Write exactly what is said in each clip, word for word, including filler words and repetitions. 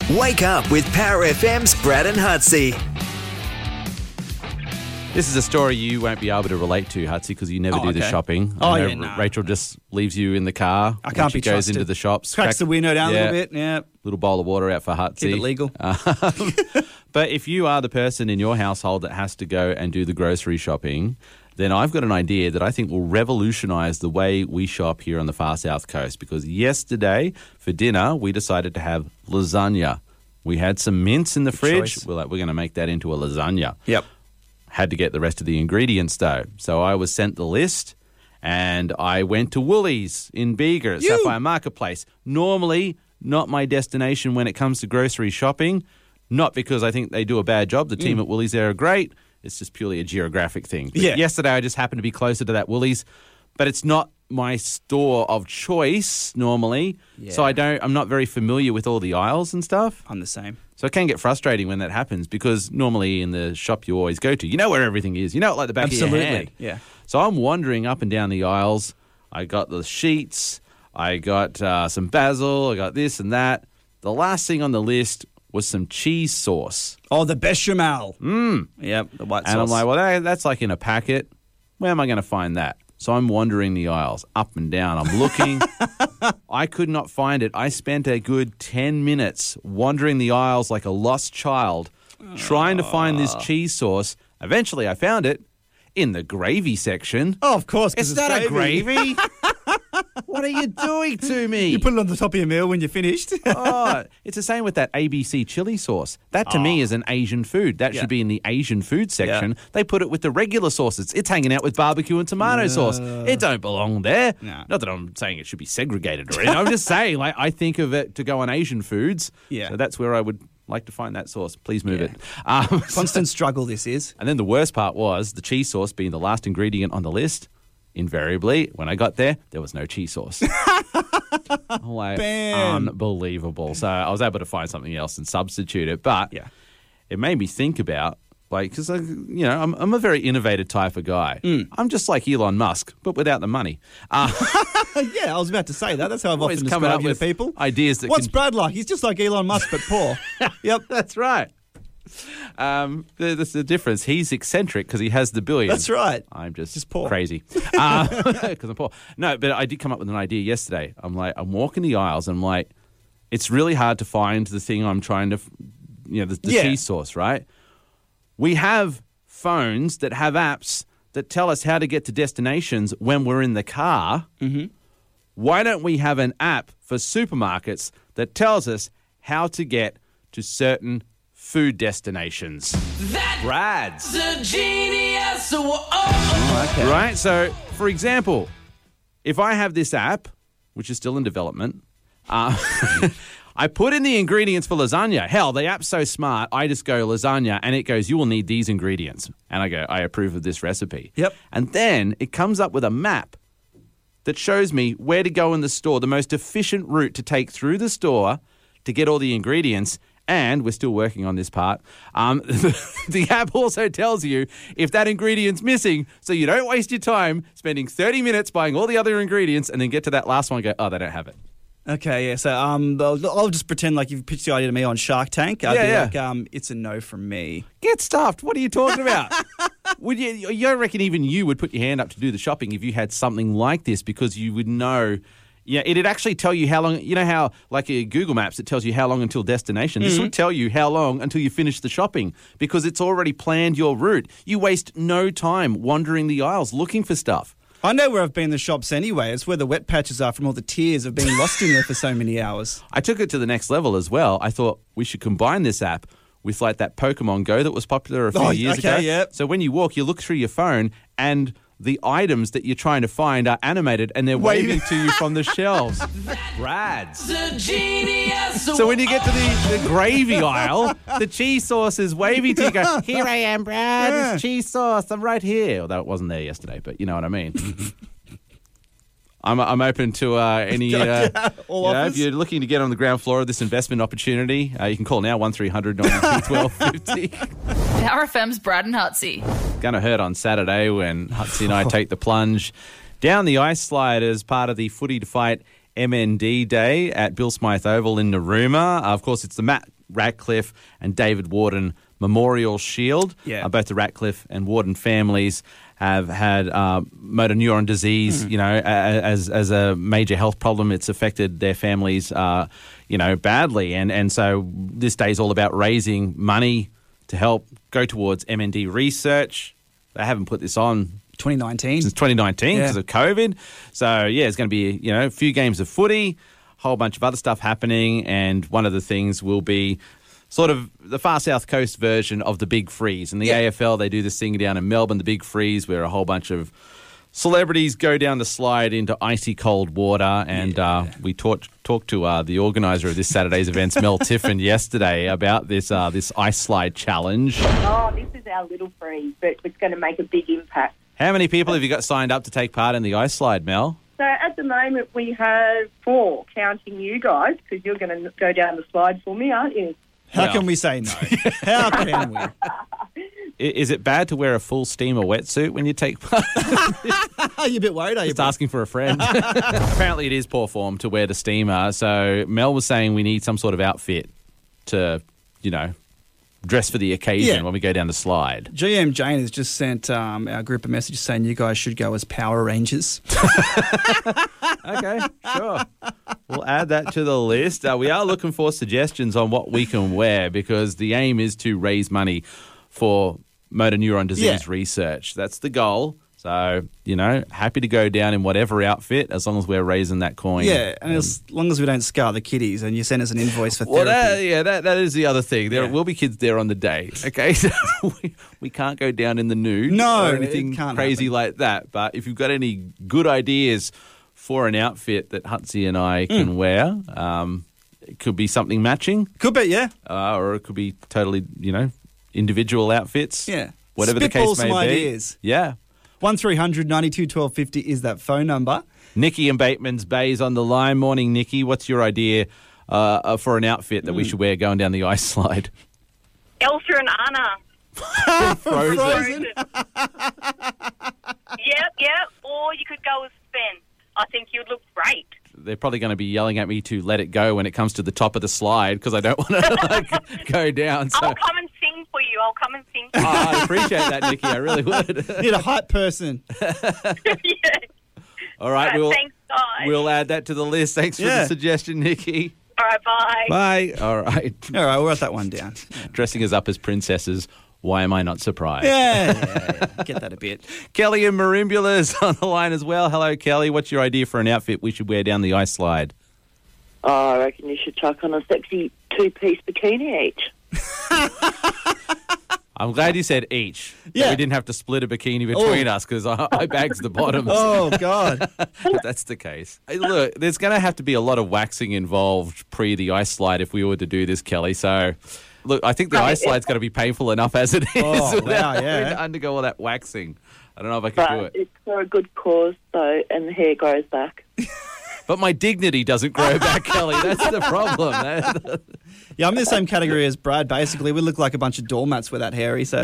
Wake up with Power F M's Brad and Hutsy. This is a story you won't be able to relate to, Hutsy, because you never Oh, do the okay. shopping. Oh, I know yeah, no. Rachel just leaves you in the car. I when can't she be goes trusted. into the shops. Cracks crack- the window down yeah, a little bit. Yeah. Little bowl of water out for Hutsy. Keep it legal. Um, but if you are the person in your household that has to go and do the grocery shopping, then I've got an idea that I think will revolutionise the way we shop here on the far south coast. Because yesterday, for dinner, we decided to have lasagna. We had some mince in the fridge. choice. We're like, we're going to make that into a lasagna. Yep. Had to get the rest of the ingredients, though. So I was sent the list, and I went to Woolies in Bega, You- Sapphire Marketplace. Normally, not my destination when it comes to grocery shopping, not because I think they do a bad job. The team at Woolies there are great. It's just purely a geographic thing. But Yeah. yesterday, I just happened to be closer to that Woolies, but it's not my store of choice normally. So Yeah. I don't. I'm not very familiar with all the aisles and stuff. I'm the same. So it can get frustrating when that happens because normally in the shop you always go to, you know where everything is. You know it like the back of your hand. Yeah. So I'm wandering up and down the aisles. I got the sheets. I got uh, some basil. I got this and that. The last thing on the list was some cheese sauce. Oh, the bechamel. Mmm. Yep, the white And sauce. I'm like, well, that, that's like in a packet. Where am I going to find that? So I'm wandering the aisles, up and down. I'm looking. I could not find it. I spent a good ten minutes wandering the aisles like a lost child, trying to find this cheese sauce. Eventually, I found it in the gravy section. Oh, of course. 'cause It's not a gravy. What are you doing to me? You put it on the top of your meal when you're finished. Oh, it's the same with that A B C chili sauce. That to me is an Asian food. That Yeah. should be in the Asian food section. They put it with the regular sauces. It's hanging out with barbecue and tomato sauce. It don't belong there. No. Not that I'm saying it should be segregated or anything. I'm just saying, like, I think of it to go on Asian foods. Yeah. So that's where I would like to find that sauce. Please move it. Um, Constant struggle this is. and then the worst part was the cheese sauce being the last ingredient on the list. Invariably, when I got there, there was no cheese sauce. I'm like, Bam. unbelievable. So I was able to find something else and substitute it. But Yeah. it made me think about, like, because, you know, I'm, I'm a very innovative type of guy. Mm. I'm just like Elon Musk, but without the money. Uh, Yeah, I was about to say that. That's how I've Always often coming described up you with to people. ideas that What's can- Brad like? He's just like Elon Musk, but poor. Yep. That's right. Um, there- there's the difference. He's eccentric because he has the billions. That's right. I'm just, Just poor. crazy because I'm poor. No, but I did come up with an idea yesterday. I'm like, I'm walking the aisles and I'm like, it's really hard to find the thing I'm trying to, you know, the, the Yeah. cheese sauce, right? We have phones that have apps that tell us how to get to destinations when we're in the car. Mm-hmm. Why don't we have an app for supermarkets that tells us how to get to certain food destinations? Brad's. a genius. Oh, oh, oh. Right? So, for example, if I have this app, which is still in development, uh, I put in the ingredients for lasagna. Hell, the app's so smart, I just go lasagna and it goes, you will need these ingredients. And I go, I approve of this recipe. Yep. And then it comes up with a map that shows me where to go in the store, the most efficient route to take through the store to get all the ingredients. And we're still working on this part. Um, the app also tells you if that ingredient's missing, so you don't waste your time spending thirty minutes buying all the other ingredients and then get to that last one and go, oh, they don't have it. Okay, yeah. So um, I'll, I'll just pretend like you've pitched the idea to me on Shark Tank. I'd Yeah, be yeah. like, um, it's a no from me. Get stuffed. What are you talking about? Would you, you reckon even you would put your hand up to do the shopping if you had something like this because you would know. Yeah, it'd actually tell you how long, you know how, like uh, Google Maps, it tells you how long until destination. This would tell you how long until you finish the shopping because it's already planned your route. You waste no time wandering the aisles looking for stuff. I know where I've been in the shops anyway. It's where the wet patches are from all the tears of being lost in there for so many hours. I took it to the next level as well. I thought we should combine this app with like that Pokemon Go that was popular a few Oh, years okay, ago. yep. So when you walk, you look through your phone and the items that you're trying to find are animated and they're Wait. waving to you from the shelves. Brad's. a genius. So when you get to the, the gravy aisle, the cheese sauce is waving to you. Go, here I am, Brad. Yeah. It's cheese sauce. I'm right here. Although it wasn't there yesterday, but you know what I mean. I'm I'm open to uh, any. Uh, All you know, if offers? you're looking to get on the ground floor of this investment opportunity, uh, you can call now one three hundred ninety-two twelve fifty. Power F M's Brad and Hutsy. Going to hurt on Saturday when Hutsy and I take the plunge down the ice slide as part of the Footy to Fight M N D Day at Bill Smythe Oval in Narooma. Uh, of course, it's the Matt Ratcliffe and David Warden Memorial Shield. Yeah. Uh, both the Ratcliffe and Warden families have had uh, motor neuron disease, mm. you know, as as a major health problem. It's affected their families, uh, you know, badly. And, and so this day is all about raising money to help go towards M N D research. They haven't put this on twenty nineteen since twenty nineteen because yeah. of COVID. So, yeah, it's going to be, you know, a few games of footy, a whole bunch of other stuff happening. And one of the things will be sort of the far south coast version of the Big Freeze. In the yeah. A F L, they do this thing down in Melbourne, the Big Freeze, where a whole bunch of celebrities go down the slide into icy cold water. And yeah. uh, we talked talked to uh, the organiser of this Saturday's events, Mel Tiffin, yesterday about this uh, this ice slide challenge. Oh, this is our little freeze, but it's going to make a big impact. How many people have you got signed up to take part in the ice slide, Mel? So at the moment we have four, counting you guys, because you're going to go down the slide for me, aren't you? How Well. can we say no? How can we? I- Is it bad to wear a full steamer wetsuit when you take part? Are you a bit worried, are you? Just asking for a friend. Apparently it is poor form to wear the steamer. So Mel was saying we need some sort of outfit to, you know, dress for the occasion Yeah. when we go down the slide. G M Jane has just sent um, our group a message saying you guys should go as Power Rangers. Okay, sure. We'll add that to the list. Uh, we are looking for suggestions on what we can wear because the aim is to raise money for motor neuron disease Yeah. research. That's the goal. So, you know, happy to go down in whatever outfit as long as we're raising that coin. Yeah, and as long as we don't scar the kiddies and you send us an invoice for Well, therapy. that, yeah, that, that is the other thing. There Yeah. will be kids there on the day, okay? So we, we can't go down in the nude No, or it anything can't crazy happen. like that. But if you've got any good ideas for an outfit that Hutsy and I can Mm. wear, um, it could be something matching Could be, yeah. uh, or it could be totally, you know, individual outfits. Yeah. Whatever the Spitball case may some be. ideas. Yeah. one three hundred ninety-two twelve fifty is that phone number. Nikki and Bateman's Bay's on the line. Morning, Nikki. What's your idea uh, for an outfit that we Mm. should wear going down the ice slide? Elsa and Anna. Frozen. Frozen. Yep, yep. Or you could go with Sven. I think you'd look great. They're probably going to be yelling at me to let it go when it comes to the top of the slide because I don't want to like, go down. So I'll come and sing for you. I'll come and sing for oh, I'd appreciate that, Nikki. I really would. Need a hype person. you. yeah. All right, Right, we'll thanks, guys. we'll add that to the list. Thanks for Yeah. the suggestion, Nikki. All right, bye. Bye. All right. All right, we'll write that one down. Dressing us up as princesses. Why am I not surprised? Yeah, yeah, yeah. Get that a bit. Kelly and Marimbula's on the line as well. Hello, Kelly. What's your idea for an outfit we should wear down the ice slide? Oh, I reckon you should chuck on a sexy two-piece bikini each. I'm glad you said each. that Yeah. We didn't have to split a bikini between Oh. us because I, I bags the bottoms. Oh, God. If that's the case. Hey, look, there's going to have to be a lot of waxing involved pre the ice slide if we were to do this, Kelly. So, look, I think the ice slide's going to be painful enough as it is Oh, without wow, yeah. having to undergo all that waxing. I don't know if I could do But it. it's for a good cause, though, and the hair grows back. But my dignity doesn't grow back, Kelly. That's the problem. That- Yeah, I'm in the same category as Brad, basically. We look like a bunch of doormats with that hairy, so...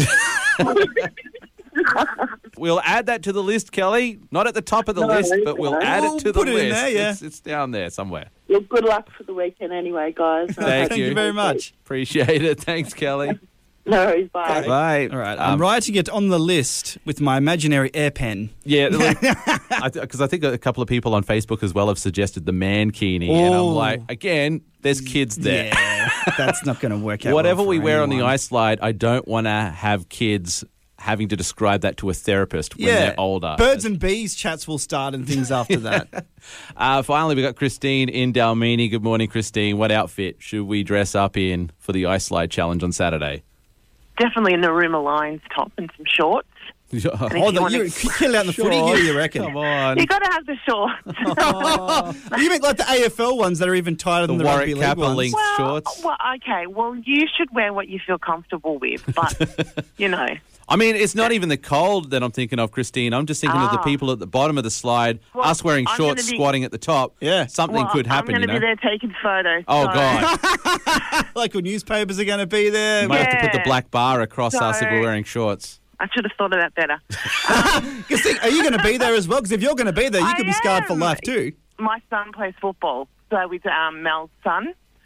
We'll add that to the list, Kelly. Not at the top of the No, list, but we'll okay. add We'll it to the put it list. in there, yeah. It's, it's down there somewhere. Well, good luck for the weekend anyway, guys. Thank Thank you. you. very much. Appreciate it. Thanks, Kelly. No worries, bye. Bye. All right, Um, I'm writing it on the list with my imaginary air pen. Yeah, because I, I think a couple of people on Facebook as well have suggested the mankini, and I'm Oh. like, again, there's kids there. Yeah, that's not going to work out. Whatever well for we wear on the anyone. ice slide, I don't want to have kids having to describe that to a therapist when Yeah, they're older. Birds and bees chats will start and things after that. Uh, finally, we got Christine in Dalmini. Good morning, Christine. What outfit should we dress up in for the ice slide challenge on Saturday? Definitely a Naruma Lions top and some shorts. Oh, you the, wanna- you kill out in the footy gear, you reckon? Come on. You got to have the shorts. You mean like the A F L ones that are even tighter The than the Warwick rugby league Kappa ones? link well, shorts. well, okay. Well, you should wear what you feel comfortable with, but you know. I mean, it's not even the cold that I'm thinking of, Christine. I'm just thinking of the Ah. people at the bottom of the slide, Well, us wearing I'm shorts, gonna be- squatting at the top. Yeah. Something well, could happen, I'm you going to know. be there taking photos. Oh, so- God. Local newspapers are going to be there. You might have to put the Yeah. black bar across us if So- we're wearing shorts. I should have thought of that better. Because are you going to be there as well? Because if you're going to be there, you I could be scarred for am. life too. My son plays football, so with um, Mel's son.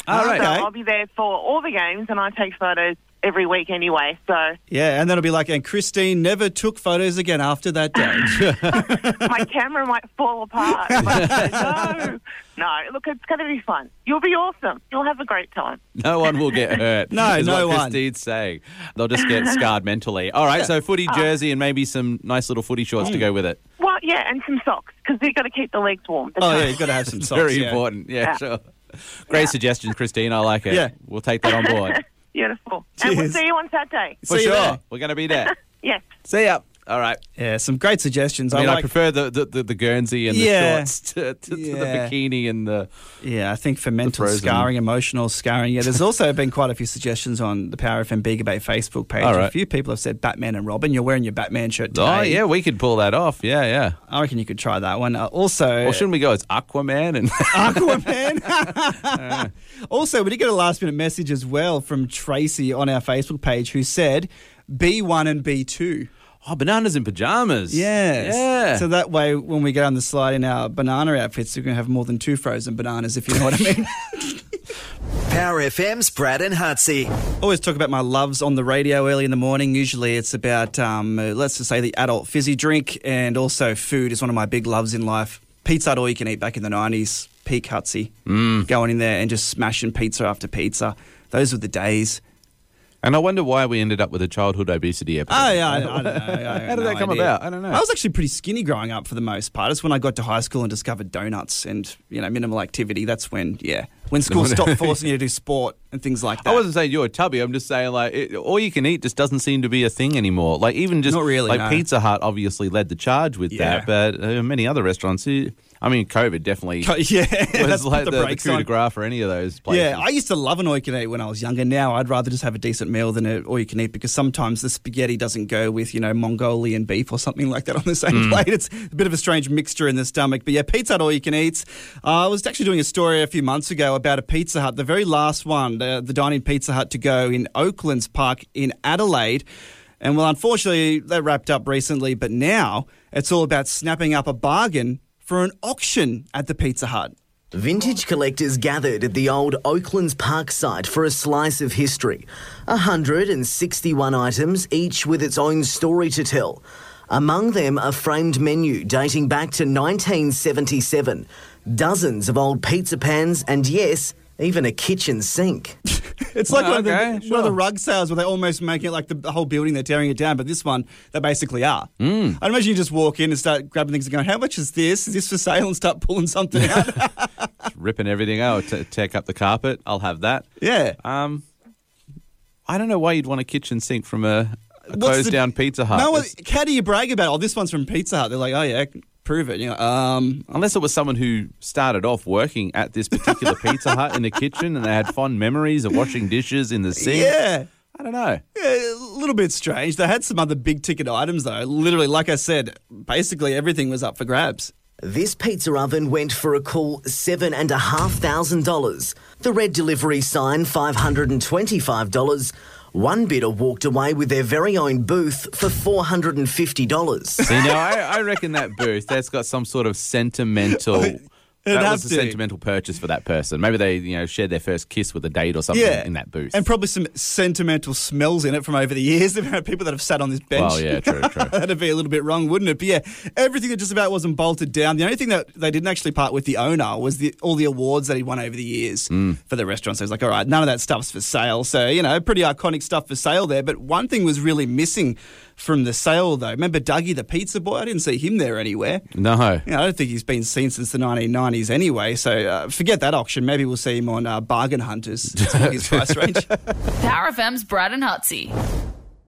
All right. So Okay. I'll be there for all the games, and I take photos every week anyway. So Yeah, and then it'll be like, and Christine never took photos again after that day. my camera might fall apart. But no, no. Look, it's going to be fun. You'll be awesome. You'll have a great time. No one will get hurt. No, is no what one. Christine's saying. They'll just get scarred mentally. All right, so footy jersey and maybe some nice little footy shorts to go with it. Well, yeah, and some socks because you've got to keep the legs warm. The Oh, toes. yeah, you've got to have some socks. Very yeah. important. Yeah, Yeah. sure. Great suggestion, Christine. I like it. Yeah. We'll take that on board. Beautiful. And we'll Cheers. see you on Saturday. For See you sure. there. We're going to be there. Yes. See ya. All right. Yeah, some great suggestions. I mean, I I, like. prefer the, the, the, the Guernsey and the Yeah. shorts to, to, to the Yeah. bikini and the... Yeah, I think for mental frozen. scarring, emotional scarring. Yeah, there's also been quite a few suggestions on the Power F M Bega Bay Facebook page. All right. A few people have said Batman and Robin. You're wearing your Batman shirt today. Oh, yeah, we could pull that off. Yeah, yeah. I reckon you could try that one. Uh, also, Or shouldn't we go as Aquaman? And Aquaman. Also, we did get a last minute message as well from Tracy on our Facebook page who said B one and B two. Oh, bananas in pajamas. Yes. Yeah. So that way, when we go on the slide in our banana outfits, we're going to have more than two frozen bananas, if you know what I mean. Power F M's Brad and Hutsy. Always talk about my loves on the radio early in the morning. Usually it's about, um, uh, let's just say, the adult fizzy drink, and also food is one of my big loves in life. Pizza Hut all you can eat back in the nineties, peak Hutsy. Mm. Going in there and just smashing pizza after pizza. Those were the days. And I wonder why we ended up with a childhood obesity epidemic. Oh, yeah, I, I don't know. I have How did no that come idea. about? I don't know. I was actually pretty skinny growing up for the most part. It's when I got to high school and discovered donuts and, you know, minimal activity. That's when, yeah, when school stopped forcing you to do sport and things like that. I wasn't saying you're a tubby. I'm just saying, like, it, all you can eat just doesn't seem to be a thing anymore. Like, even just Not really, like no. Pizza Hut obviously led the charge with Yeah. that, but uh, many other restaurants. eh, I mean, COVID definitely yeah, was that's like put the, the the brakes coup de on. grace for any of those places. Yeah, I used to love an all you can eat when I was younger. Now I'd rather just have a decent meal than an all you can eat because sometimes the spaghetti doesn't go with, you know, Mongolian beef or something like that on the same Mm. plate. It's a bit of a strange mixture in the stomach. But yeah, Pizza Hut all you can eat. Uh, I was actually doing a story a few months ago about a Pizza Hut, the very last one, the, the dining Pizza Hut to go in Oaklands Park in Adelaide. And well, unfortunately, they wrapped up recently, but now it's all about snapping up a bargain for an auction at the Pizza Hut. Vintage collectors gathered at the old Oaklands Park site for a slice of history. one hundred sixty-one items, each with its own story to tell. Among them, a framed menu dating back to nineteen seventy-seven, dozens of old pizza pans, and yes, even a kitchen sink. It's like Oh, one, of okay, the, sure. one of the rug sales where they almost make it like the, the whole building, they're tearing it down, but this one, they basically are. Mm. I'd imagine you just walk in and start grabbing things and going, how much is this? Is this for sale? And start pulling something out. ripping everything out, t- take up the carpet. I'll have that. Yeah. Um, I don't know why you'd want a kitchen sink from a, a What's closed the- down Pizza Hut. No, well, It's- how do you brag about, oh, this one's from Pizza Hut? They're like, oh, yeah, prove it. You know, um, Unless it was someone who started off working at this particular Pizza Hut in the kitchen and they had fond memories of washing dishes in the sink. yeah. I don't know. Yeah, a little bit strange. They had some other big ticket items, though. Literally, like I said, basically everything was up for grabs. This pizza oven went for a cool seven and a half thousand dollars. The red delivery sign, five hundred and twenty-five dollars. One bidder walked away with their very own booth for four hundred and fifty dollars. See, now I, I reckon that booth, that's got some sort of sentimental. It'd that have was a to. sentimental purchase for that person. Maybe they, you know, shared their first kiss with a date or something Yeah, in that booth. and probably some sentimental smells in it from over the years. There are people that have sat on this bench. Well, yeah, true, true. That'd be a little bit wrong, wouldn't it? But yeah, everything that just about wasn't bolted down. The only thing that they didn't actually part with the owner was the all the awards that he won over the years Mm. for the restaurant. So it's like, all right, none of that stuff's for sale. So, you know, pretty iconic stuff for sale there. But one thing was really missing from the sale, though. Remember Dougie, the pizza boy? I didn't see him there anywhere. No. You know, I don't think he's been seen since the nineteen nineties anyway. So uh, forget that auction. Maybe we'll see him on uh, Bargain Hunters. That's his price range. Power F M's Brad and Hutsy.